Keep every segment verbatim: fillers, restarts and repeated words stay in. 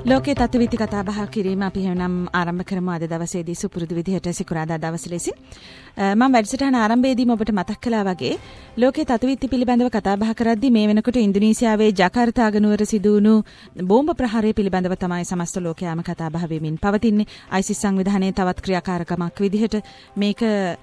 ලෝකයේ තත්ත්වීති කතා බහ කිරීම අපි එහෙනම් ආරම්භ කරමු අද දවසේදී සුපුරුදු විදිහට සිකුරාදා දවසේ ලෙසින්. මම වැඩසටහන ආරම්භයේදීම ඔබට මතක් කළා වගේ ලෝකයේ තත්ත්වීති පිළිබඳව කතා බහ කරද්දී මේ වෙනකොට ඉන්දුනීසියාවේ ජකාර්තා නුවර සිදු වුණු බෝම්බ ප්‍රහාරය පිළිබඳව තමයි සමස්ත ලෝකයාම කතා බහ වෙමින් පවතින්නේ. අයිසිස් සංවිධානයේ තවත් ක්‍රියාකාරකමක් විදිහට මේක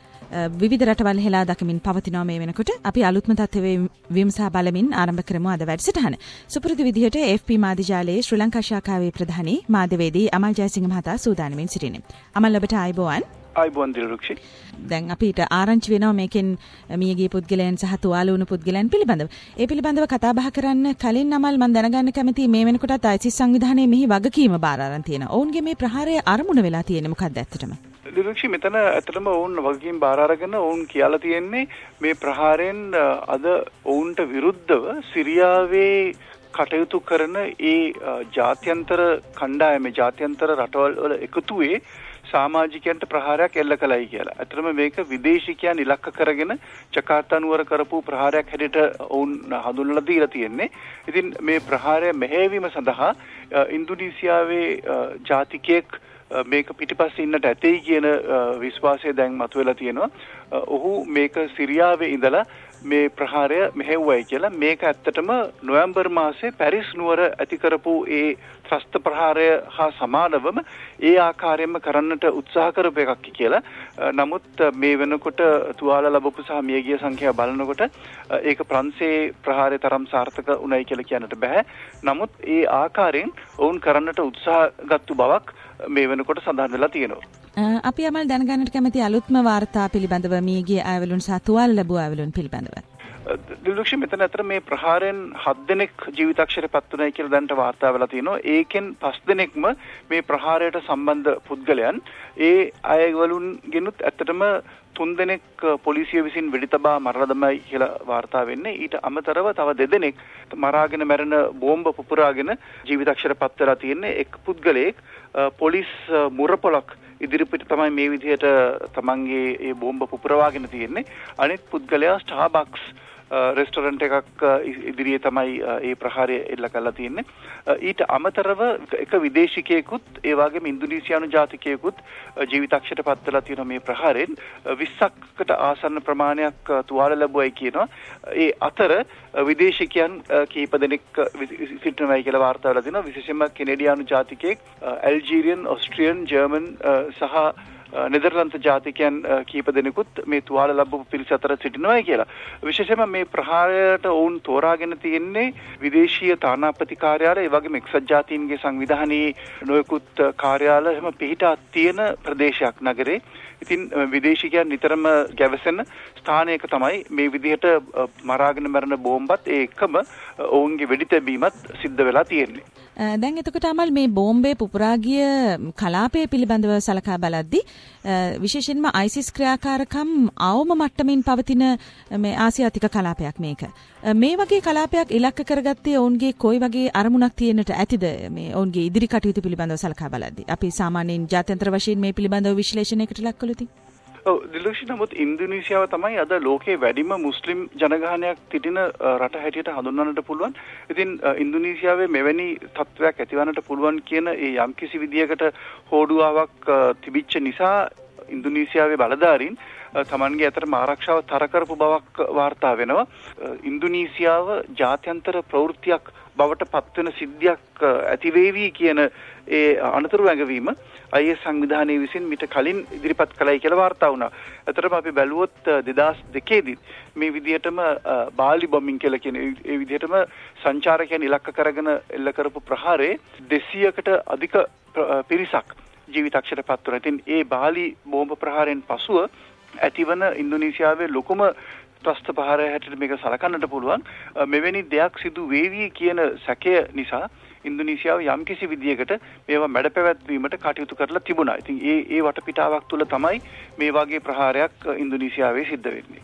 විවිධ රටවල් හෙලා දකිමින් පවතිනවා මේ වෙනකොට. අපි අලුත්ම තත්ත්වයේ විමසා බලමින් ආරම්භ කරමු අද වැඩසටහන. සුපුරුදු විදිහට එෆ් පී මාධ්‍ය ජාලයේ ශ්‍රී ලංකා ශාඛාවේ ප්‍රධානී මාධ්‍යවේදී අමල් ජයසිංහ මහතා සූදානම්ින් සිටිනේ. අමල් ඔබට ආයුබෝවන්. ආයුබෝවන් දිලරුක්ෂි. දැන් අපිට ආරංචි වෙනවා මේකෙන් මියගිය පුද්ගලයන් සහ තුවාල වුණු පුද්ගලයන් පිළිබඳව. ඒ පිළිබඳව කතා බහ කරන්න කලින් අමල් මම දැනගන්න කැමතියි මේ වෙනකොටත් අයිසිස් සංවිධානයේ මෙහි වගකීම බාර අරන් තියෙනවා. ඔවුන්ගේ මේ ප්‍රහාරය අරමුණ වෙලා තියෙන්නේ මොකක්ද ඇත්තටම? දිලරුක්ෂි මෙතන ඇත්තටම ඔවුන් වගකීම් බාර අරගෙන ඔවුන් කියලා තියෙන්නේ මේ ප්‍රහාරයෙන් අද ඔවුන්ට විරුද්ධව සිරියාවේ කටයුතු කරන ඒ ජාත්‍යන්තර කණ්ඩායමේ ජාත්‍යන්තර රටවල් වල එකතුවේ සමාජිකයන්ට ප්‍රහාරයක් එල්ල කළයි කියලා. ඇත්තටම මේක විදේශිකයන් ඉලක්ක කරගෙන ජකාර්තා නුවර කරපු ප්‍රහාරයක් හැටියට ඔවුන් හඳුන්වලා දීලා තියෙන්නේ. ඉතින් මේ ප්‍රහාරය මෙහෙයවීම සඳහා ඉන්දුනීසියාවේ ජාතිකයෙක් මේක පිටිපස්සේ ඉන්නට ඇතේ කියන විශ්වාසය දැන් මතුවලා තියෙනවා. ඔහු මේක සිරියාවේ ඉඳලා මේ ප්‍රහාරය මෙහෙව්වයි කියලා. මේක ඇත්තටම නොවැම්බර් මාසයේ පැරිස් නුවර ඇති කරපු ඒ ත්‍රස්ත ප්‍රහාරය හා සමානවම ඒ ආකාරයෙන්ම කරන්නට උත්සාහ කරපු එකක් කියලා. නමුත් මේ වෙනකොට තුවාල ලැබපු සහ මියගිය සංඛ්‍යාව බලනකොට ඒක ප්‍රංශයේ ප්‍රහාරය තරම් සාර්ථක උනායි කියලා කියන්නට බෑ. නමුත් ඒ ආකාරයෙන් ඔවුන් කරන්නට උත්සාහ ගත්තු බවක් මේ වෙනකොට සඳහන් වෙලා තියෙනවා. අපි අමල් දැනගන්නට කැමති අලුත්ම වාර්තා පිළිබඳව මියගිය අයවලුන් සහ තුවාල ලැබුව අයවලුන් පිළිබඳව. දිලරුක්ෂි මෙතන අතර මේ ප්‍රහාරයෙන් හත් දෙනෙක් ජීවිතක්ෂරේ පත් වුණයි කියලා දැනට වාර්තා වෙලා තියෙනවා. ඒකෙන් පස් දෙනෙක්ම මේ ප්‍රහාරයට සම්බන්ධ පුද්ගලයන්. ඒ අයවලුන්ගෙනුත් ඇත්තටම තුන් දෙනෙක් පොලිසිය විසින් වෙඩි තබා මරලා දමයි කියලා වාර්තා වෙන්නේ. ඊට අමතරව තව දෙදෙනෙක් මරාගෙන මැරෙන බෝම්බ පුපුරාගෙන ජීවිතක්ෂර පත් වෙලා තියෙන්නේ. එක් පුද්ගලයෙක් පොලිස් මුරපොලක් ඉදිරිපිට තමයි මේ විදිහට තමන්ගේ ඒ බෝම්බ පුපුරවාගෙන තියෙන්නේ. අනෙක් පුද්ගලයා ස්ටාර්බක්ස් රෙස්ටොරන්ට් එකක් ඉදිරියේ තමයි ඒ ප්‍රහාරය එල්ල කරලා තියෙන්නේ. ඊට අමතරව එක විදේශිකයෙකුත් ඒ වගේම ඉන්දුනීසියානු ජාතිකයෙකුත් ජීවිතක්ෂයට පත් වෙලා තියෙන මේ ප්‍රහාරයෙන් විස්සකට ආසන්න ප්‍රමාණයක් තුවාල ලැබුවයි කියනවා. ඒ අතර විදේශිකයන් කීප දෙනෙක් සිටිනවායි කියලා වාර්තා වෙලා තිනවා. විශේෂයෙන්ම කෙනඩියානු ජාතිකයෙක්, ඇල්ජීරියන්, ඔස්ට්‍රියන්, ජර්මන් සහ නෙදර්ලන්ත ජාතිකයන් කීප දෙනෙකුත් මේ තුවාල ලැබපු පිරිස අතර සිටිනවායි කියලා. විශේෂයෙන්ම මේ ප්‍රහාරයට ඔවුන් තෝරාගෙන තියෙන්නේ විදේශීය තානාපති කාර්යාලය, ඒ වගේම එක්සත් ජාතීන්ගේ සංවිධානයේ නොයෙකුත් කාර්යාල එහෙම පිහිටා තියෙන ප්‍රදේශයක් නගරේ. ඉතින් විදේශිකයන් නිතරම ගැවසෙන ස්ථානයක තමයි මේ විදිහට මරාගෙන මරන බෝම්බත් ඒ එක්කම ඔවුන්ගේ වෙඩි තැබීමත් සිද්ධ වෙලා තියෙන්නේ. දැන් එතකොට අමල් මේ බෝම්බේ පුපුරා ගිය කලාපය පිළිබඳව සලකා බලද්දී විශේෂයෙන්ම අයිසිස් ක්‍රියාකාරකම් අවම මට්ටමින් පවතින මේ ආසියාතික කලාපයක් මේක. මේ වගේ කලාපයක් ඉලක්ක කරගත්තේ ඔවුන්ගේ කොයි වගේ අරමුණක් තියෙන්නට ඇතිද මේ ඔවුන්ගේ ඉදිරි කටයුතු පිළිබඳව සලකා බලද්දී? අපි සාමාන්‍යයෙන් ජාත්‍යන්තර වශයෙන් මේ පිළිබඳව විශ්ලේෂණයකට ලක් කළොත් ඔව් දිලක්ෂි නමුත් ඉන්දුනීසියාව තමයි අද ලෝකයේ වැඩිම මුස්ලිම් ජනගහනයක් සිටින රට හැටියට හඳුන්වන්නට පුළුවන්. ඉතින් ඉන්දුනීසියාවේ මෙවැනි තත්ත්වයක් ඇතිවන්නට පුළුවන් කියන ඒ යම්කිසි විදියකට හෝඩුවාවක් තිබිච්ච නිසා ඉන්දුනීසියාවේ බලධාරීන් තමන්ගේ අතරම ආරක්ෂාව තර කරපු බවක් වාර්තා වෙනවා. ඉන්දුනීසියාව ජාත්‍යන්තර ප්‍රවෘත්තියක් බවට පත්වෙන සිද්ධියක් ඇතිවේවි කියන ඒ අනතුරු ඇඟවීම අයි එස් සංවිධානයේ විසින් මිට කලින් ඉදිරිපත් කළයි කියලා වාර්තා වුණා. අතරම අපි බැලුවොත් දෙදාස් දෙකේ දී මේ විදිහටම බාලි බොම්බින් කියලා කියන ඒ විදිහටම සංචාරකයන් ඉලක්ක කරගෙන එල්ල කරපු ප්‍රහාරයේ දෙසීයකට අධික පිරිසක් ජීවිතක්ෂයට පත් වුණා. ඉතින් ඒ බාලි බෝම්බ ප්‍රහාරයෙන් පසුව ඇතිවන ඉන්දුනීසියාවේ ලොකුම ත්‍රස්ත ප්‍රහාරය හැටියට මේක සලකන්නට පුළුවන්. මෙවැනි දෙයක් සිදු වේවි කියන සැකය නිසා ඉන්දුනීසියාව යම්කිසි විදියකට මේවා මැඩපැවැත්වීමට කටයුතු කරලා තිබුණා. ඉතින් ඒ ඒ වටපිටාවක් තුළ තමයි මේ වගේ ප්‍රහාරයක් ඉන්දුනීසියාවේ සිද්ධ වෙන්නේ.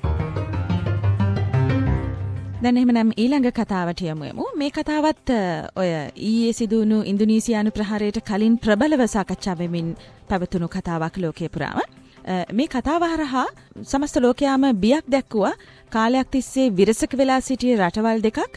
දැන් එහෙමනම් ඊළඟ කතාවට යමු. මේ කතාවත් ඔය ඊයේ සිදුවුණු ඉන්දුනීසියානු ප්‍රහාරයට කලින් ප්‍රබලව සාකච්ඡා වෙමින් පැවතුණු කතාවක් ලෝකයේ පුරාම. මේ කතාව හරහා සමස්ත ලෝකයාම බියක් දැක්වුවා කාලයක් තිස්සේ විරසක වෙලා සිටිය රටවල් දෙකක්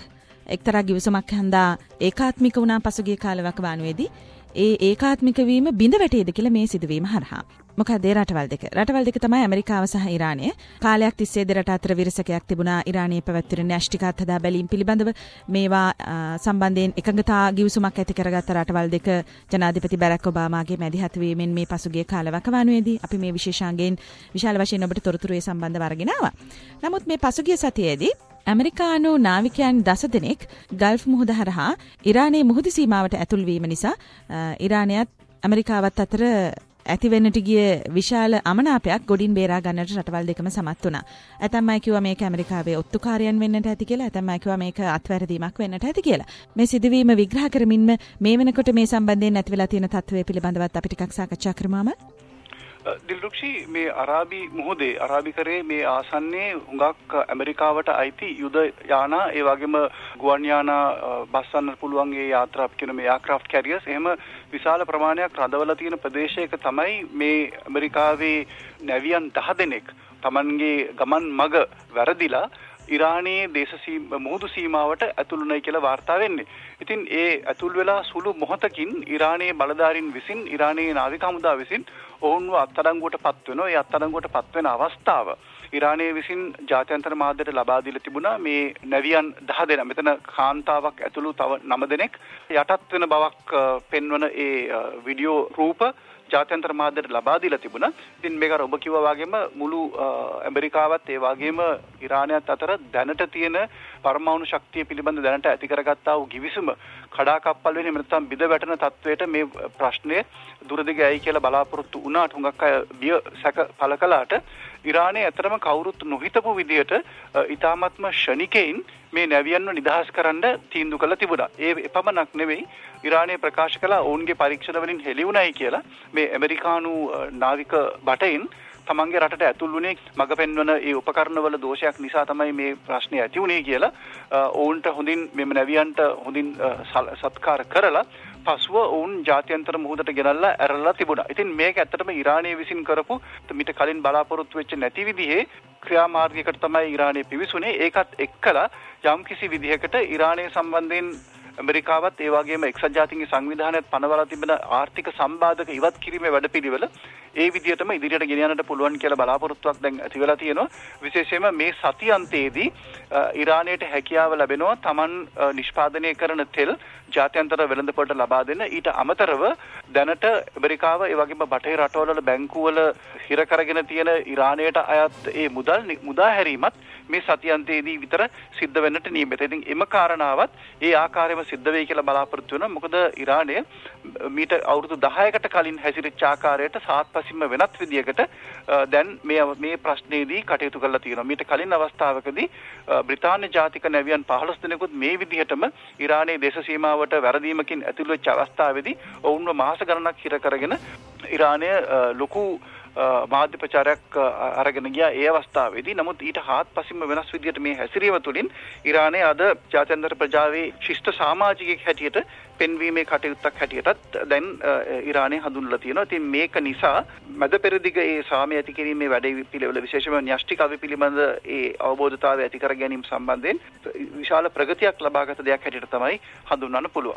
එක්තරා ගිවිසුමක් හන්දා ඒකාත්මික වුණා පසුගිය කාලවක වානුවේදී ඒ ඒකාත්මික වීම බිඳ වැටේද කියලා මේ සිදුවීම හරහා. මොකද ඒ රටවල් දෙක. රටවල් දෙක තමයි ඇමරිකාව සහ ඉරානය. කාලයක් තිස්සේ දෙරට අතර විරසකයක් තිබුණා ඉරානයේ පැවැත්වෙන න්‍යෂ්ටික අත්හදා බැලීම් පිළිබඳව. මේවා සම්බන්ධයෙන් එකඟතා ගිවිසුමක් ඇති කරගත්ත රටවල් දෙක ජනාධිපති බැරක් ඔබාමාගේ මැදිහත් වීමෙන් මේ පසුගිය කාලවක වානුවේදී අපි මේ විශේෂාංගයෙන් විශාල වශයෙන් ඔබට තොරතුරු ඒ සම්බන්ධව අරගෙන ආවා. නමුත් මේ පසුගිය සතියේදී ඇමරිකානු නාවිකයන් දස දෙනෙක් ගල්ෆ් මුහුද හරහා ඉරානයේ මුහුදු සීමාවට ඇතුල් වීම නිසා ඉරානයත් ඇමරිකාවත් අතර ඇතිවෙන්නට ගිය විශාල අමනාපයක් ගොඩින් බේරා ගන්නට රටවල් දෙකම සමත් වුණා. ඇතැම් අය කිව්වා මේක ඇමරිකාවේ ඔත්තුකාරයන් වෙන්නට ඇති කියලා, ඇතැම් අය කිව්වා මේක අත්වැරදීමක් වෙන්නට ඇති කියලා. මේ සිදුවීම විග්‍රහ කරමින්ම මේ වෙනකොට මේ සම්බන්ධයෙන් ඇති වෙලා තියෙන තත්ත්වය පිළිබඳවත් අපි ටිකක් සාකච්ඡා කරමුම. දිල්රුක්ෂි මේ අරාබි මුහුදේ අරාබි කරේ මේ ආසන්නයේ හුඟක් ඇමරිකාවට අයිති යුද යානා ඒ වගේම ගුවන් යානා බස්සන්න පුළුවන් ඒ යාත්‍රා අපි කියන මේ එයාක්‍රාෆ්ට් කැරියර්ස් එහෙම විශාල ප්‍රමාණයක් රඳවලා තියෙන ප්‍රදේශයක තමයි මේ ඇමරිකාවේ නැවියන් දහ දෙනෙක් Tamanගේ ගමන් මග වැරදිලා ඉරානයේ දේශ මුහුදු සීමාවට ඇතුළුණයි කියලා වාර්තා වෙන්නේ. ඉතින් ඒ ඇතුල් වෙලා සුළු මොහොතකින් ඉරානයේ බලධාරීන් විසින් ඉරානයේ නාවික හමුදා විසින් ඔවුන්ව අත්අඩංගුවට පත් වෙනවා. ඒ අත්අඩංගුවට පත් වෙන අවස්ථාව ඉරානයේ විසින් ජාත්‍යන්තර මාධ්‍යයට ලබා දීලා තිබුණා මේ නැවියන් දහ දෙනා. මෙතන කාන්තාවක් ඇතුළු තව නව දෙනෙක් යටත් වෙන බවක් පෙන්වන ඒ වීඩියෝ රූප ජාත්‍යන්තර මාධ්‍යයට ලබා දීලා තිබුණා. ඉතින් මේක අර ඔබ කිව්වා වගේම මුළු ඇමරිකාවත් ඒ වගේම ඉරානයත් අතර දැනට තියෙන පරමාණු ශක්තිය පිළිබඳ දැනට ඇති කරගත්තා වූ කිවිසුම කඩාකප්පල් වෙන නැත්නම් බිඳ වැටෙන තත්වයට මේ ප්‍රශ්නය දුරදිග ඇයි කියලා බලාපොරොත්තු වුණාට හුඟක් අය බිය සැක පළ කළාට ඉරානයේ ඇතරම කවුරුත් නොහිතපු විදිහට ඊ타මත්ම ෂණිකයින් මේ නැවියන්ව නිදහස් කරන්න තීන්දුව කළා තිබුණා. ඒ එපමණක් නෙවෙයි ඉරානයේ ප්‍රකාශ කළා ඔවුන්ගේ පරීක්ෂණ වලින් හෙළි වුණයි කියලා මේ ඇමරිකානු නාවික බටයින් තමන්ගේ රටට ඇතුල් වුණේ මඟ පෙන්වන ඒ උපකරණවල දෝෂයක් නිසා තමයි මේ ප්‍රශ්නේ ඇති වුණේ කියලා ඔවුන්ට හොඳින් මෙම නැවියන්ට හොඳින් සත්කාර කරලා පසුව ඔවුන් ජාත්‍යන්තර මුහුදට ගෙනල්ලා ඇරලා තිබුණා. ඉතින් මේක ඇත්තටම ඉරානයේ විසින් කරපු මිට කලින් බලාපොරොත්තු වෙච්ච නැති විදිහේ ක්‍රියාමාර්ගයකට තමයි ඉරානය පිවිසුනේ. ඒකත් එක්කලා යම්කිසි විදිහකට ඉරානය සම්බන්ධයෙන් ඇමරිකාවත් ඒ වගේම එක්සත් ජාතීන්ගේ සංවිධානයත් පනවලා තිබෙන ආර්ථික සම්බාධක ඉවත් කිරීමේ වැඩපිළිවෙල ඒ විදිහටම ඉදිරියට ගෙන යන්නට පුළුවන් කියලා බලාපොරොත්තුවක් දැන් ඇති වෙලා තියෙනවා. විශේෂයෙන්ම මේ සති අන්තයේදී ඉරානයට හැකියාව ලැබෙනවා Taman නිෂ්පාදනය කරන තෙල් ජාත්‍යන්තර වෙළඳපොළට ලබා දෙන්න. ඊට අමතරව දැනට ඇමරිකාව ඒ වගේම බටහිර රටවල බැංකුවල හිර කරගෙන තියෙන ඉරානයට අයත් ඒ මුදල් මුදා හැරීමත් මේ සතියන්තයේදී විතර සිද්ධ වෙන්නට නියමිතයි. ඉතින් එම කාරණාවත් ඒ ආකාරයෙන්ම සිද්ධ වෙයි කියලා බලාපොරොත්තු වෙනවා. මොකද ඉරානය මීට අවුරුදු දහයකට කලින් හැසිරෙච්ච ආකාරයට සාත්පසින්ම වෙනත් විදියකට දැන් මේ මේ ප්‍රශ්නේදී කටයුතු කරලා තියෙනවා. මීට කලින් අවස්ථාවකදී බ්‍රිතාන්‍ය ජාතික නැවියන් පහළොස් දෙනෙකුත් මේ විදිහටම ඉරානයේ දේශ සීමාවට වැරදීමකින් ඇතුළු වෙච්ච අවස්ථාවේදී ඔවුන්ව මාස ගණනක් හිර කරගෙන ඉරානය ලොකු මාධ්‍ය ප්‍රචාරයක් අරගෙන ගියා ඒ අවස්ථාවේදී. නමුත් ඊට හාත්පසින්ම වෙනස් විදියට මේ හැසිරීම තුළින් ඉරානය අද ජාත්‍යන්තර ප්‍රජාවේ ශිෂ්ට සමාජිකයෙක් හැටියට පෙන්වීමේ කටයුත්තක් හැටියටත් දැන් ඉරානය හඳුන්වලා තියෙනවා. ඉතින් මේක නිසා මැද පෙරදිග ඒ සාමය ඇති කිරීමේ වැඩ පිළිවෙල විශේෂයෙන්ම න්‍යෂ්ටික අවි පිළිබඳ ඒ අවබෝධතාවය ඇති කර ගැනීම සම්බන්ධයෙන් විශාල ප්‍රගතියක් ලබාගත දෙයක් හැටියට තමයි හඳුන්වන්න පුළුවන්.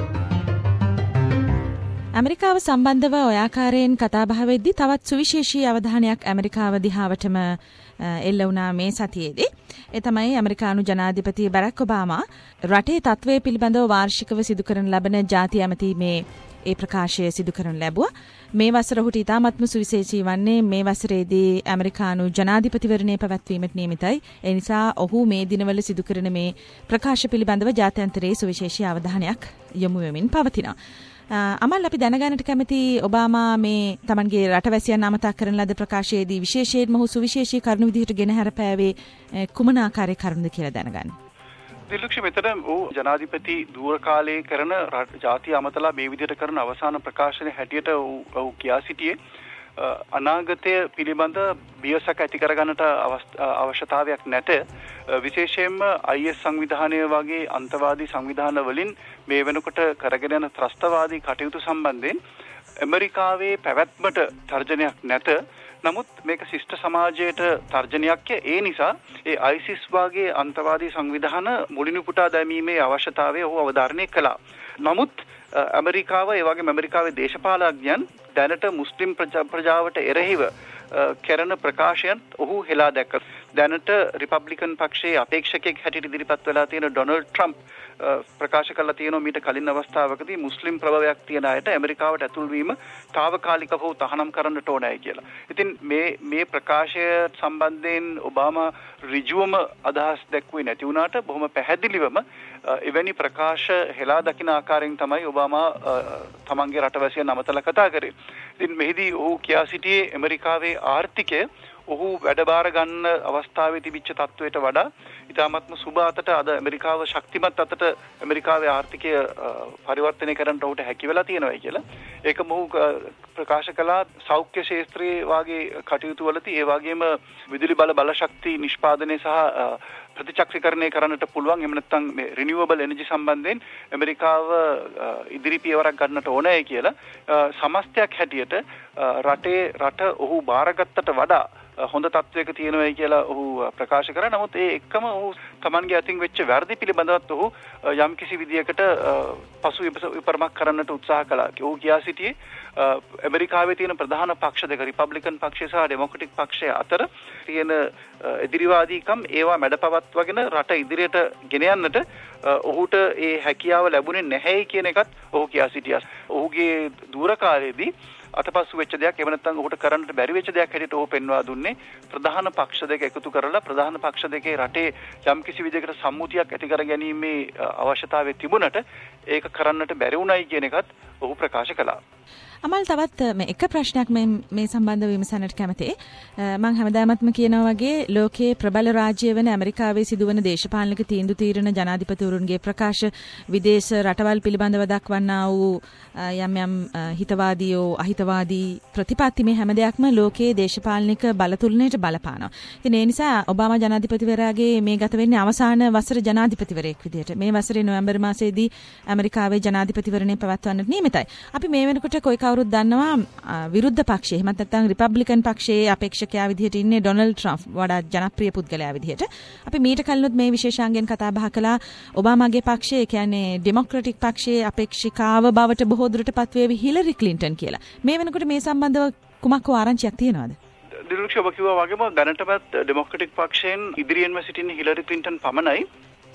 ඇමරිකාව සම්බන්ධව ඔය ආකාරයෙන් කතා බහ වෙද්දී තවත් සුවිශේෂී අවධානයක් ඇමරිකාව දිහාවටම එල්ල වුණා මේ සතියේදී. ඒ තමයි ඇමරිකානු ජනාධිපති බැරක් ඔබාමා රටේ තත්ත්වය පිළිබඳව වාර්ෂිකව සිදු කරන ලබන ජාති ඇමතීමේ ඒ ප්‍රකාශය සිදු කරනු ලැබුවා. මේ වසර ඔහුට ඉතාමත්ම සුවිශේෂී වන්නේ මේ වසරේදී ඇමරිකානු ජනාධිපතිවරණය පැවැත්වීමට නියමිතයි. ඒ නිසා ඔහු මේ දිනවල සිදු කරන මේ ප්‍රකාශ පිළිබඳව ජාත්‍යන්තරයේ සුවිශේෂී අවධානයක් යොමු වෙමින් පවතිනවා. අමල් අපි දැනගන්නට කැමති ඔබාමා මේ තමන්ගේ රටවැසියන් අමතක කරන ලද ප්‍රකාශයේදී විශේෂයෙන්ම ඔහු සුවිශේෂී කරුණු විදිහට ගෙන හැරපෑවේ කුමන ආකාරයේ කරුණුද කියලා දැනගන්න. දිලුක්ෂ මෙතන ඔහු ජනාධිපති දූර කාලයේ කරන ජාතිය අමතලා මේ විදිහට කරන අවසාන ප්‍රකාශනයේ හැටියට ඔහු කියා සිටියේ අනාගතය පිළිබඳ බියසක ඇති කරගන්නට අවශ්‍යතාවයක් නැත. විශේෂයෙන්ම I S සංවිධානය වගේ අන්තවාදී සංවිධාන වලින් මේ වෙනකොට කරගෙන යන ත්‍රස්තවාදී කටයුතු සම්බන්ධයෙන් ඇමරිකාවේ පැවැත්මට තර්ජනයක් නැත. නමුත් මේක ශිෂ්ට සමාජයට තර්ජනයක්. ඒ නිසා ඒ අයිසිස් වාගේ අන්තවාදී සංවිධාන මුලිනු පුටා දැමීමේ අවශ්‍යතාවය ඔහු අවධාරණය කළා. නමුත් ඇමරිකාව ඒ වගේම ඇමරිකාවේ දේශපාලඥයන් දැනට මුස්ලිම් ප්‍රජාවට එරෙහිව කරන ප්‍රකාශයන් ඔහු හෙලා දැක්ක. දැනට රිපබ්ලිකන් පක්ෂයේ අපේක්ෂකෙක් හැටියට ඉදිරිපත් වෙලා තියෙන ඩොනල්ඩ් ට්‍රම්ප් ප්‍රකාශ කළා තියෙනවා මීට කලින් අවස්ථාවකදී මුස්ලිම් ප්‍රභවයක් තියෙන අයට ඇමරිකාවට ඇතුල් වීම తాවකාලිකව තහනම් කරන්නට ඕනයි කියලා. ඉතින් මේ මේ ප්‍රකාශය සම්බන්ධයෙන් ඔබාමා ඍජුවම අදහස් දැක්ුවේ නැති වුණාට බොහොම පැහැදිලිවම එවැනි ප්‍රකාශ හෙලා දකින ආකාරයෙන් තමයි ඔබාමා තමන්ගේ රටවැසියන් අමතලා කතා කරේ. ඉතින් මෙහිදී ඔහු කියා සිටියේ ඇමරිකාවේ ආර්ථිකය ඔහු වැඩබාර ගන්න අවස්ථාවේ තිබිච්ච තත්වයට වඩා ඉතාමත්ම සුබ අතට අද ඇමරිකාව ශක්තිමත් අතට ඇමරිකාවේ ආර්ථිකය පරිවර්තනය කරන්නට ඔහුට හැකි වෙලා තියෙනවා කියලා. ඒකම ඔහු ප්‍රකාශ කළා සෞඛ්‍ය ශාස්ත්‍රයේ වාගේ කටයුතු වලදී ඒ වගේම විදුලි බල බල ශක්ති නිෂ්පාදනය සහ ප්‍රතිචක්‍රීකරණය කරන්නට පුළුවන්. එහෙම නැත්නම් මේ රිනියුවබල් එනර්ජි සම්බන්ධයෙන් ඇමරිකාව ඉදිරි පියවරක් ගන්නට ඕනේ කියලා සමස්තයක් හැටියට රටේ රට ඔහු බාරගත්තට වඩා හොඳ තත්වයක තියෙනවා කියලා ඔහු ප්‍රකාශ කරා. නමුත් ඒ එක්කම ඔහු තමන්ගේ අතින් වෙච්ච වැරදි පිළිබඳවත් ඔහු යම් කිසි විදියකට පසු විපරමක් කරන්නට උත්සාහ කළා. ඔහු කියා සිටියේ ඇමරිකාවේ තියෙන ප්‍රධාන පක්ෂ දෙක රිපබ්ලිකන් පක්ෂය සහ ඩෙමොක්‍රටික් පක්ෂය අතර තියෙන එදිරිවාදීකම් ඒවා මැඩපවත්වාගෙන රට ඉදිරියට ගෙන යන්නට ඔහුට ඒ හැකියාව ලැබුණේ නැහැයි කියන එකත් ඔහු කියා සිටියා. ඔහුගේ දූර කාලයේදී අතපසු වෙච්ච දෙයක් එහෙම නැත්නම් ඔහුට කරන්නට බැරි වෙච්ච දෙයක් හැටියට ඔහු පෙන්වා දුන්නේ ප්‍රධාන පක්ෂ දෙක එකතු කරලා ප්‍රධාන පක්ෂ දෙකේ රටේ යම් කිසි විදිහකට සම්මුතියක් ඇති කර ගැනීමේ අවශ්‍යතාවය තිබුණට ඒක කරන්නට බැරි වුණයි කියන එකත් ඔහු ප්‍රකාශ කළා. අමල් තවත් මේ එක ප්‍රශ්නයක් මේ මේ සම්බන්ධව විමසන්නට කැමතියි. මම හැමදාමත්ම කියනවා වගේ ලෝකයේ ප්‍රබල රාජ්‍ය වෙන ඇමරිකාවේ සිදුවන දේශපාලනික තීන්දුව తీරන ජනාධිපතිවරුන්ගේ ප්‍රකාශ විදේශ රටවල් පිළිබඳව දක්වන්නා වූ යම් යම් හිතවාදීෝ අහිතවාදී ප්‍රතිපත්ති මේ හැම දෙයක්ම ලෝකයේ දේශපාලනික බලතුලනයට බලපානවා. ඉතින් ඒ නිසා ඔබාමා ජනාධිපතිවරයාගේ මේ ගත වෙන්නේ අවසාන වසර ජනාධිපතිවරයෙක් විදිහට. මේ වසරේ නොවැම්බර් මාසයේදී ඇමරිකාවේ ජනාධිපතිවරණය පවත්වන්නට නියමිතයි. අපි මේ වෙනකොට කොයි කවුරුත් දන්නවා විරුද්ධ පක්ෂයේ එහෙමත් නැත්නම් රිපබ්ලිකන් පක්ෂයේ අපේක්ෂකයා විදිහට ඉන්නේ ඩොනල්ඩ් ට්‍රම්ප් වඩා ජනප්‍රිය පුද්ගලයා විදිහට. අපි මීට කලිනුත් මේ විශේෂාංගයෙන් කතා බහ කළා. ඔබාමාගේ පක්ෂය කියන්නේ ඩෙමොක්‍රටික් පක්ෂයේ අපේක්ෂිකාව බවට බොහෝ දුරට පත්වේවි හිලරි ක්ලින්ටන් කියලා. මේ වෙනකොට මේ සම්බන්ධව කුමක් හෝ ආරංචියක් තියෙනවද? දිරුක්ෂ ඔබ කිව්වා වගේම දැනටමත් ඩෙමොක්‍රටික් පක්ෂයෙන් ඉදිරියෙන්ම සිටින හිලරි ක්ලින්ටන් පමණයි.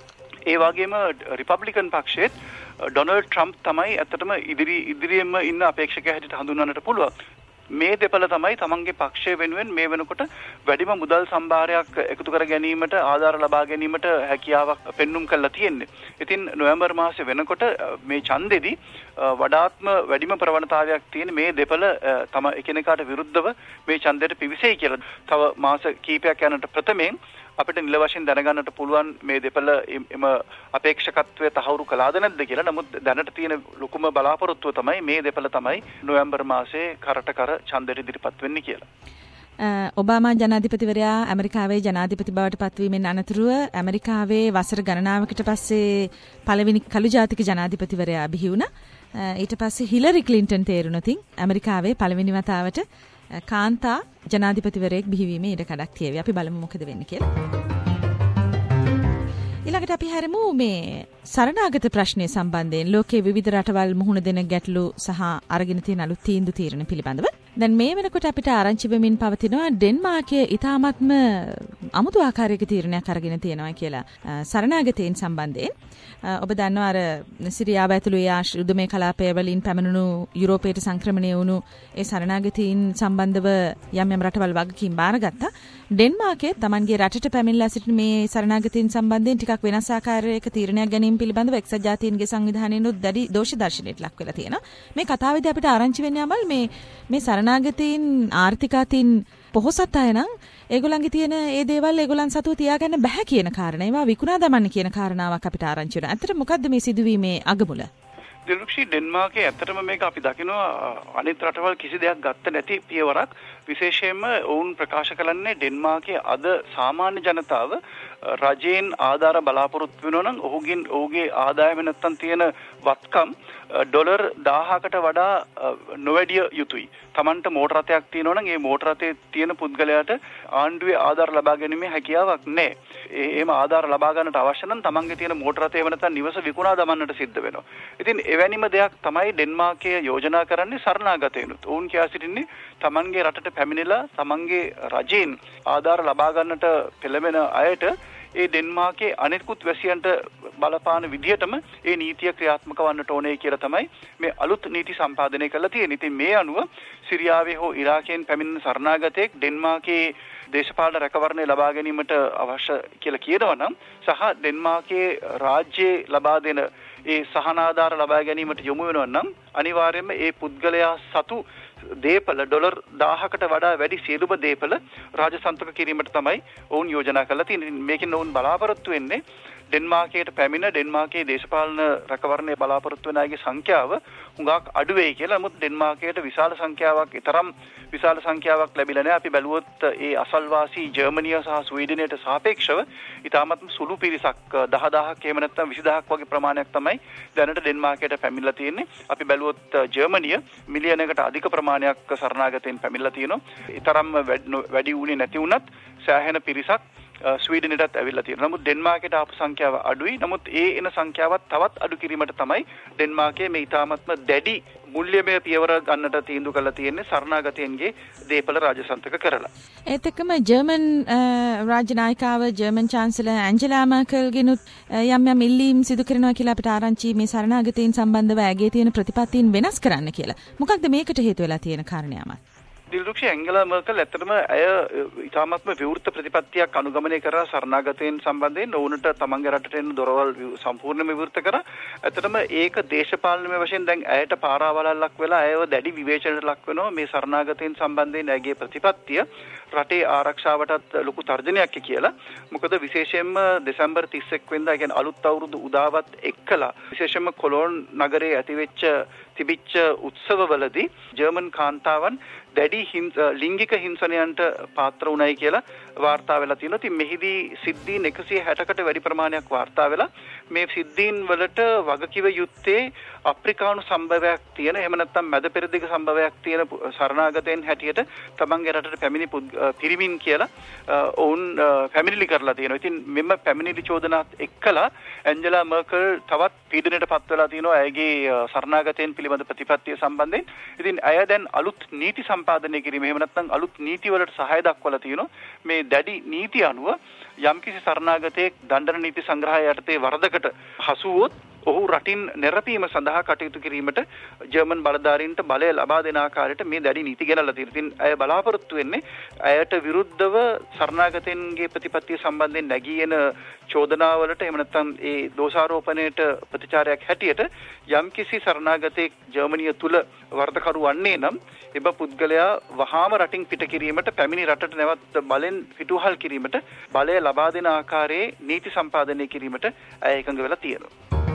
ඒ වගේම රිපබ්ලිකන් පක්ෂයේත් ඩොනල්ඩ් ට්‍රම්ප් තමයි ඇත්තටම ඉදිරි ඉදිරියෙන්ම ඉන්න අපේක්ෂකයා හැටියට හඳුන්වන්නට පුළුවන්. මේ දෙපළ තමයි තමන්ගේ පක්ෂය වෙනුවෙන් මේ වෙනකොට වැඩිම මුදල් සම්භාරයක් එකතු කර ගැනීමට ආධාර ලබා ගැනීමට හැකියාවක් පෙන්눔 කරලා තියෙන්නේ. ඉතින් නොවැම්බර් මාසෙ වෙනකොට මේ ඡන්දෙදි වඩාත්ම වැඩිම ප්‍රවණතාවයක් තියෙන මේ දෙපළ තම එකිනෙකාට විරුද්ධව මේ ඡන්දයට පිවිසෙයි කියලා. තව මාස කිහිපයක් යනට ප්‍රථමයෙන් අපිට නිල වශයෙන් දැනගන්නට පුළුවන් මේ දෙපළ එම අපේක්ෂකත්වය තහවුරු කළාද නැද්ද කියලා. නමුත් දැනට තියෙන ලොකුම බලාපොරොත්තුව තමයි මේ දෙපළ තමයි නොවැම්බර් මාසයේ කරට කර ඡන්දෙට ඉදිරිපත් වෙන්නේ කියලා. ඔබාමා ජනාධිපතිවරයා ඇමරිකාවේ ජනාධිපති බවට පත්වීමෙන් අනතුරුව ඇමරිකාවේ වසර ගණනාවකට පස්සේ පළවෙනි කළු ජාතික ජනාධිපතිවරයා බිහි වුණා. ඊට පස්සේ හිලරි ක්ලින්ටන් තේරුණොතින් ඇමරිකාවේ පළවෙනි වතාවට කාන්තා ජනාධිපතිවරයෙක් බිහිවීමේ ඉඩකඩක් තියෙවි. අපි බලමු මොකද වෙන්නේ කියලා. ඊළඟට අපි හැරමු මේ සරණාගත ප්‍රශ්නය සම්බන්ධයෙන් ලෝකයේ විවිධ රටවල් මුහුණ දෙන ගැටලු සහ අරගෙන තියෙන අලුත් තීන්දුව తీරන පිළිබඳව. දැන් මේ වෙනකොට අපිට ආරංචි වෙමින් පවතිනවා ඩෙන්මාර්කයේ ඉතාමත්ම අමුතු ආකාරයක තීරණයක් අරගෙන තියෙනවා කියලා සරණාගතයන් සම්බන්ධයෙන්. ඔබ දන්නවා අර සිරියාව ඇතුළු ඒ ආශ්‍රිත කලාපය වලින් පැමිණුණු යුරෝපයට සංක්‍රමණය වුණු ඒ සරණාගතයන් සම්බන්ධව යම් යම් රටවල් වගකීම් බාරගත්තා. ඩෙන්මාර්කයේ Tamanගේ රටට පැමිණලා සිටින මේ සරණාගතයන් සම්බන්ධයෙන් ටිකක් වෙනස් ආකාරයක තීරණයක් ගැනීම පිළිබඳව එක්සත් ජාතීන්ගේ සංවිධානයෙන්ුත් දැඩි දෝෂ දර්ශනයට ලක් වෙලා තියෙනවා. මේ කතාවේදී අපිට ආරංචි වෙන්නේ අමල් මේ මේ සරණාගතයන් ආර්ථිකාතින් පොහොසත් අය නම් ඒගොල්ලන්ගේ තියෙන ඒ දේවල් ඒගොල්ලන් සතුව තියාගන්න බෑ කියන කාරණා. ඒවා විකුණා දමන්න කියන කාරණාවක් අපිට ආරංචි වෙනවා. ඇත්තට මොකද්ද මේ සිදුවීමේ අගමුල? දිලුක්ෂි ඩෙන්මාර්කයේ ඇත්තටම මේක අපි දකිනවා අනිත් රටවල් කිසි දෙයක් ගත්ත නැති පියවරක්. විශේෂයෙන්ම ඔවුන් ප්‍රකාශ කරන්නේ ඩෙන්මාර්කයේ අද සාමාන්‍ය ජනතාව රජයෙන් ආධාර බලාපොරොත්තු වෙනවා නම් ඔහුගෙන් ඔහුගේ ආදායම නැත්තම් තියෙන වත්කම් ඩොලර් දහයකට වඩා නොවැඩිය යුතුයි. තමන්ට මෝටර රථයක් තියෙනවා නම් ඒ මෝටර රථයේ තියෙන පුද්ගලයාට ආණ්ඩුවේ ආධාර ලබා ගැනීමේ හැකියාවක් නැහැ. ඒ එහෙම ආධාර ලබා ගන්නට අවශ්‍ය නම් තමන්ගේ තියෙන මෝටර රථය වෙන නැත්නම් නිවස විකුණා දමන්නට සිද්ධ වෙනවා. ඉතින් එවැනිම දෙයක් තමයි ඩෙන්මාර්කයේ යෝජනා කරන්නේ සරණාගතයනුත්. ඔවුන් කියා සිටින්නේ තමන්ගේ රටට පැමිණිලා තමන්ගේ රජයෙන් ආධාර ලබා ගන්නට පෙළඹෙන අයට ඒ ඩෙන්මාර්කයේ අනෙකුත් වැසියන්ට බලපාන විදිහටම ඒ නීතිය ක්‍රියාත්මක වන්නට ඕනේ කියලා තමයි මේ අලුත් නීති සම්පාදනය කරලා තියෙන්නේ. ඉතින් මේ අනුව සිරියාවේ හෝ ඉරාකයෙන් පැමිණෙන සරණාගතයෙක් ඩෙන්මාර්කයේ දේශපාලන රැකවරණය ලබා ගැනීමට අවශ්‍ය කියලා කියනවා නම් සහ ඩෙන්මාර්කයේ රාජ්‍යයේ ලබා දෙන ඒ සහනාධාර ලබා ගැනීමට යොමු වෙනවා නම් අනිවාර්යයෙන්ම ඒ පුද්ගලයා සතු දේපල ඩොලර් දහයකට වඩා වැඩි සියලුම දේපල රාජසන්තක කිරීමට තමයි ඔවුන් යෝජනා කරලා තියෙන්නේ. මේකෙන් ඔවුන් බලාපොරොත්තු වෙන්නේ ඩෙන්මාර්කයට පැමිණ ඩෙන්මාර්කයේ දේශපාලන රැකවරණය බලාපොරොත්තු වෙන අයගේ සංඛ්‍යාව හුඟක් අඩු වෙයි කියලා. නමුත් ඩෙන්මාර්කයට විශාල සංඛ්‍යාවක් ඊතරම් විශාල සංඛ්‍යාවක් ලැබිලා නැහැ. අපි බැලුවොත් ඒ අසල්වාසී ජර්මනිය සහ ස්වීඩනයට සාපේක්ෂව ඉතාමත්ම සුළු පිරිසක් දහදහක් එහෙම නැත්නම් විසිදහක් වගේ ප්‍රමාණයක් තමයි දැනට ඩෙන්මාර්කයට පැමිණලා තියෙන්නේ. අපි බැලුවොත් ජර්මනිය මිලියනයකට අධික ප්‍රමාණයක් සරණාගතයෙන් පැමිණලා තියෙනවා. ඊතරම් වැඩි වුණේ නැති වුණත් සෑහෙන පිරිසක් ස්වීඩනයටත් ඇවිල්ලා තියෙනවා. නමුත් ඩෙන්මාර්කයට ආපු සංඛ්‍යාව අඩුයි. නමුත් ඒ එන සංඛ්‍යාවත් තවත් අඩු කිරීමට තමයි ඩෙන්මාර්කයේ මේ ඉතාමත්ම දැඩි මුල්‍යමය පියවර ගන්නට තීන්දුව කරලා තියෙන්නේ සරණාගතයන්ගේ දේපල රාජසන්තක කරලා. ඒත් එක්කම ජර්මන් රාජ්‍ය නායිකාව ජර්මන් චාන්සලර් ඇන්ජලා මර්කල්ගෙනුත් යම් යම් ඉල්ලීම් සිදු කරනවා කියලා අපිට ආරංචි මේ සරණාගතයන් සම්බන්ධව ඇගේ තියෙන ප්‍රතිපත්තීන් වෙනස් කරන්න කියලා. මොකක්ද මේකට හේතු වෙලා තියෙන කාරණයක්? දිල්රුක්ෂ ඇංගලා මර්කල් ඇත්තටම අය ඉතාමත්ම විවෘත ප්‍රතිපත්තියක් අනුගමනය කරා සරණාගතයන් සම්බන්ධයෙන්. ඔවුන්ට තමන්ගේ රටට එන දොරවල් සම්පූර්ණයෙන්ම විවෘත කරා. ඇත්තටම ඒක දේශපාලනමය වශයෙන් දැන් ඇයට පාරාවලල්ලක් වෙලා ඇයව දැඩි විවේචනයට ලක් වෙනවා. මේ සරණාගතයන් සම්බන්ධයෙන් ඇගේ ප්‍රතිපත්තිය රටේ ආරක්ෂාවටත් ලොකු තර්ජනයක් කියලා. මොකද විශේෂයෙන්ම දෙසැම්බර් තිස් එක් වෙනිදා කියන්නේ අලුත් අවුරුදු උදාවත් එක්කලා විශේෂයෙන්ම කොලොන් නගරයේ ඇතිවෙච්ච තිබිච්ච උත්සවවලදී ජර්මන් කාන්තාවන් දැඩි ලිංගික හිංසනයන්ට පාත්‍ර වුණයි කියලා වාර්තා වෙලා තියෙනවා. ඉතින් මෙහිදී සිද්ධීන් එකසිය හැටකට වැඩි ප්‍රමාණයක් වාර්තා වෙලා මේ සිද්ධීන් වලට වගකිව යුත්තේ අප්‍රිකානු සම්භවයක් තියෙන එහෙම නැත්නම් මැද පෙරදිග සම්භවයක් තියෙන සරණාගතයන් හැටියට තමන්ගේ රටට පැමිණි පිරිමින් කියලා ඔවුන් පැමිණිලි කරලා තියෙනවා. ඉතින් මෙම පැමිණිලි චෝදනාත් එක්කලා ඇන්ජලා මර්කල් තවත් පීඩනයට පත් වෙලා තියෙනවා ඇයගේ සරණාගතයන් පිළිබඳ ප්‍රතිපත්තිය සම්බන්ධයෙන්. ඉතින් ඇය දැන් අලුත් නීති සම්පාදනය කිරීම එහෙම නැත්නම් අලුත් නීති වලට සහාය දක්වලා තියෙනවා. මේ දැඩි නීති අනුව යම්කිසි සරණාගතයෙක් දණ්ඩන නීති සංග්‍රහය යටතේ වරදකට හසු වුවොත් ඔහු රටින් නිරපීම සඳහා කටයුතු කිරීමට ජර්මන් බලධාරීන්ට බලය ලබා දෙන ආකාරයට මේ දැඩි නීති ගෙනල්ලා තියෙනවා. ඉතින් අය බලාපොරොත්තු වෙන්නේ අයට විරුද්ධව සරණාගතයන්ගේ ප්‍රතිපත්තිය සම්බන්ධයෙන් නැගී එන චෝදනාවලට එහෙම නැත්නම් ඒ දෝෂාරෝපණයට ප්‍රතිචාරයක් හැටියට යම්කිසි සරණාගතයෙක් ජර්මනිය තුල වරදකරු වන්නේ නම් එබ පුද්ගලයා වහාම රටින් පිට කිරීමට පැමිණි රටට නැවත බලෙන් පිටුහල් කිරීමට බලය ලබා දෙන ආකාරයේ නීති සම්පාදනය කිරීමට අය එකඟ වෙලා තියෙනවා.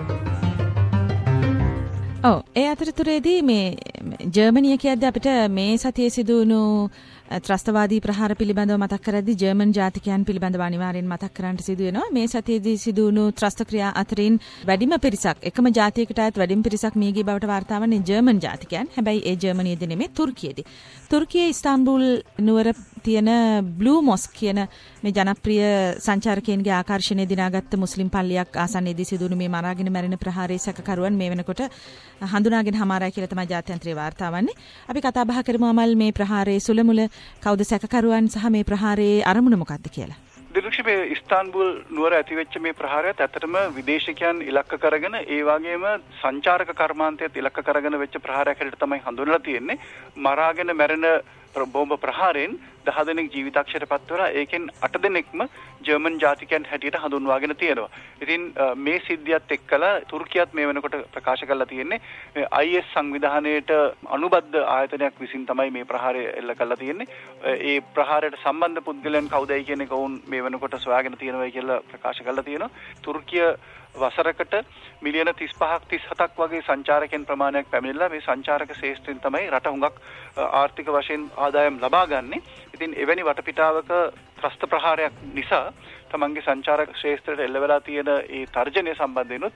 ඔව් ඒ අතරතුරේදී මේ ජර්මනිය කියද්දී අපිට මේ සතියේ සිදුවුණු ත්‍රස්තවාදී ප්‍රහාර පිළිබඳව මතක් කරද්දී ජර්මන් ජාතිකයන් පිළිබඳව අනිවාර්යෙන් මතක් කරන්නට සිදු වෙනවා. මේ සතියේදී සිදුවුණු ත්‍රස්ත ක්‍රියා අතරින් වැඩිම පිරිසක් එකම ජාතියකට අයත් වැඩිම පිරිසක් මියගිය බවට වාර්තා වන්නේ ජර්මන් ජාතිකයන්. හැබැයි ඒ ජර්මනියේදී නෙමෙයි තුර්කියේදී. තුර්කියේ ඉස්තාන්බුල් නුවර තියෙන බ්ලූ මොස්ක් කියන මේ ජනප්‍රිය සංචාරකයන්ගේ ආකර්ෂණය දිනාගත්ත මුස්ලිම් පල්ලියක් ආසන්නයේදී සිදුවුණු මේ මරාගෙන මැරෙන ප්‍රහාරයේ සැකකරුවන් මේ වෙනකොට හඳුනාගෙන හමාරයි කියලා තමයි ජාත්‍යන්තරයේ වාර්තා වන්නේ. අපි කතා බහ කරමු අමල් මේ ප්‍රහාරයේ සුළමුල කවුද සැකකරුවන් සහ මේ ප්‍රහාරයේ අරමුණ මොකක්ද කියලා. දිලක්ෂ මේ ඉස්තාන්බුල් නුවර ඇතිවෙච්ච මේ ප්‍රහාරයත් ඇත්තටම විදේශිකයන් ඉලක්ක කරගෙන ඒ වගේම සංචාරක කර්මාන්තයත් ඉලක්ක කරගෙන වෙච්ච ප්‍රහාරයක් හැටියට තමයි හඳුන්වලා තියෙන්නේ. මරාගෙන මැරෙන බෝම්බ ප්‍රහාරයෙන් දහ දෙනෙක් ජීවිතක්ෂයට පත් වෙලා ඒකෙන් අට දෙනෙක්ම ජර්මන් ජාතිකයන් හැටියට හඳුන්වාගෙන තියෙනවා. ඉතින් මේ සිද්ධියත් එක්කලා තුර්කියත් මේ වෙනකොට ප්‍රකාශ කරලා තියෙන්නේ I S සංවිධානයේට අනුබද්ධ ආයතනයක් විසින් තමයි මේ ප්‍රහාරය එල්ල කරලා තියෙන්නේ. ඒ ප්‍රහාරයට සම්බන්ධ පුද්ගලයන් කවුදයි කියන එක වුන් මේ වෙනකොට සොයාගෙන තියෙනවා කියලා ප්‍රකාශ කරලා තියෙනවා. තුර්කිය වසරකට මිලියන තිස් පහක් තිස් හතක් වගේ සංචාරකයන් ප්‍රමාණයක් පැමිණිලා මේ සංචාරක ශේෂ්ත්‍රයෙන් තමයි රට හුඟක් ආර්ථික වශයෙන් ආදායම් ලබා ගන්නෙ. ඉතින් එවැනි වටපිටාවක ත්‍රස්ත ප්‍රහාරයක් නිසා තමන්ගේ සංචාරක ශේෂ්ත්‍රයට එල්ල වෙලා තියෙන ඒ තර්ජනය සම්බන්ධයෙන්ුත්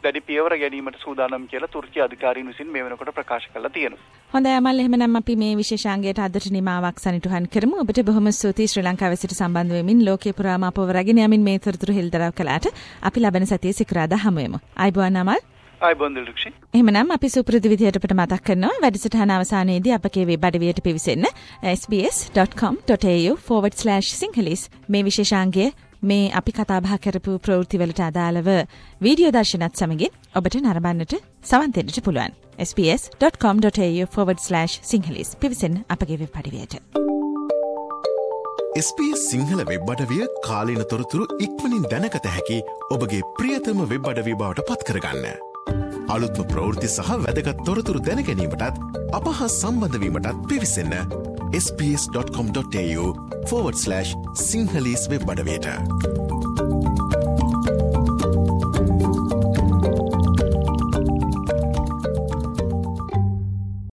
දැඩි පියවර ගැනීමට සූදානම් කියලා තුර්කි අධිකාරීන් විසින් මේ වෙනකොට ප්‍රකාශ කරලා තියෙනවා. හොඳයි අමල්, එහෙමනම් අපි මේ විශේෂාංගයට අදට නිමාවක් සනිටුහන් කරමු. ඔබට බොහොම ස්තුතියි ශ්‍රී ලංකාවේ සිට සම්බන්ධ වෙමින් ලෝකයේ පුරාම අපව රැගෙන යමින් මේ තොරතුරු හෙළිදරව් කළාට. අපි ලබන සතියේ සිකුරාදා හමු වෙමු. ආයිබෝන් අමල්. ආයිබෝන් දිල්රුක්ෂි. එහෙමනම් අපි සුපුරුදු විදියට අපිට මතක් කරනවා වැඩසටහන අවසානයේදී අපගේ වෙබ් අඩවියට පිවිසෙන්න s b s dot com dot a u forward slash sinhalese මේ විශේෂාංගය මේ අපි කතා බහ කරපු ප්‍රවෘත්ති වලට අදාළව වීඩියෝ දර්ශනත් සමගින් ඔබට නරඹන්නට සවන් දෙන්නට පුළුවන්. s b s dot com dot a u forward slash sinhalese පිවිසෙන්න අපගේ වෙබ් අඩවියට. S B S Sinhala web අඩවිය කාලීන තොරතුරු ඉක්මනින් දැනගත හැකි ඔබගේ ප්‍රියතම වෙබ් අඩවිය බවට පත් කරගන්න. අලුත්ම ප්‍රවෘත්ති සහ වැදගත් තොරතුරු දැන ගැනීමටත් අප හා සම්බන්ධ වීමටත් පිවිසෙන්න s b s dot com dot a u forward slash sinhalese web අඩවියට.